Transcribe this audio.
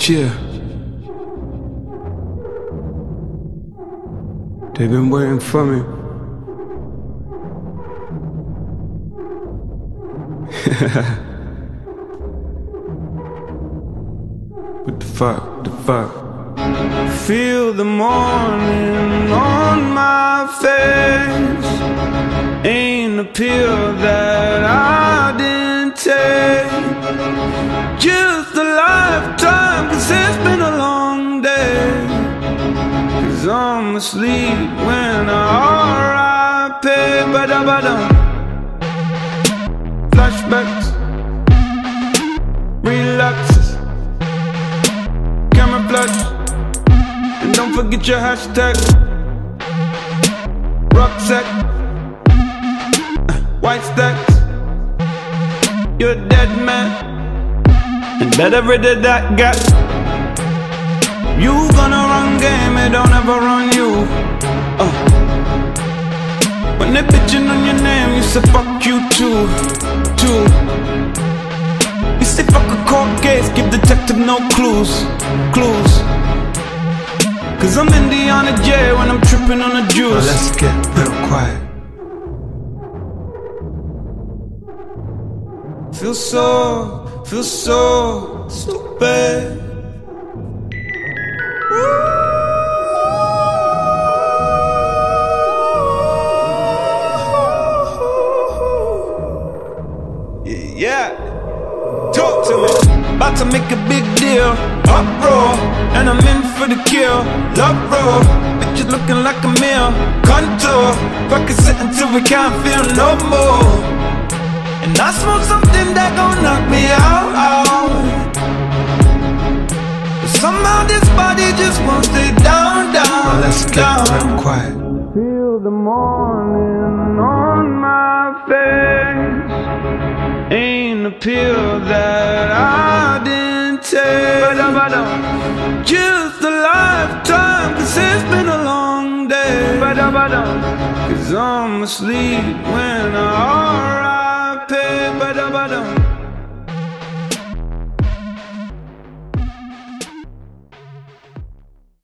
Yeah. They've been waiting for me. What the fuck? The fuck? Feel the morning on my face. Ain't a pill that I didn't take. Just a lifetime, 'cause it's been a long day. 'Cause I'm asleep when I R.I.P. Ba-da-ba-dum. Flashbacks, relapses, camouflage, and don't forget your hashtag. Rucksack, white stacks, you're a dead man, and better rid of that gap. You gonna run game, it don't ever run you. When they bitchin' on your name, you say fuck you too. You say fuck a court case, give detective no clues. 'Cause I'm Indiana J when I'm trippin' on the juice. Well, let's get real quiet. Feel so stupid. Yeah, talk to me. About to make a big deal, uproar, and I'm in for the kill. Love roll, bitches looking like a meal. Contour, fuck it sit until we can't feel no more. And I smoke something that gon' knock me out. But somehow this body just won't stay down. Well, let's get real quiet. Feel the morning on my face. Ain't a pill that I didn't take. Just a lifetime, 'cause it's been a long day. 'Cause I'm asleep when I R.I.P.